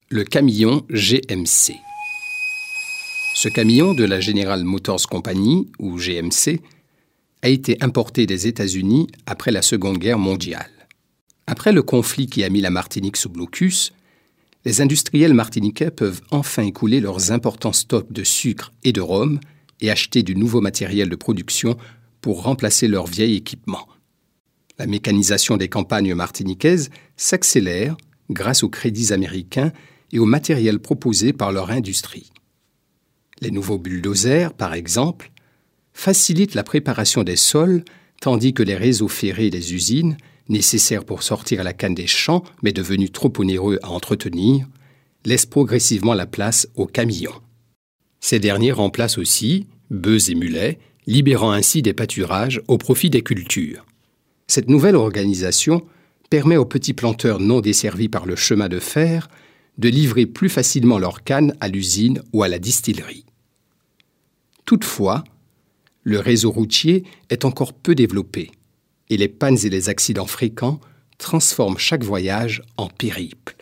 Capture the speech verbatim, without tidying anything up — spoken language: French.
Le camion G M C. Ce camion de la General Motors Company, ou G M C, a été importé des États-Unis après la Seconde Guerre mondiale. Après le conflit qui a mis la Martinique sous blocus, les industriels martiniquais peuvent enfin écouler leurs importants stocks de sucre et de rhum et acheter du nouveau matériel de production pour remplacer leur vieil équipement. La mécanisation des campagnes martiniquaises s'accélère grâce aux crédits américains et au matériel proposé par leur industrie. Les nouveaux bulldozers, par exemple, facilitent la préparation des sols, tandis que les réseaux ferrés des usines, nécessaires pour sortir la canne des champs, mais devenus trop onéreux à entretenir, laissent progressivement la place aux camions. Ces derniers remplacent aussi bœufs et mulets, libérant ainsi des pâturages au profit des cultures. Cette nouvelle organisation permet aux petits planteurs non desservis par le chemin de fer de livrer plus facilement leurs cannes à l'usine ou à la distillerie. Toutefois, le réseau routier est encore peu développé et les pannes et les accidents fréquents transforment chaque voyage en périple.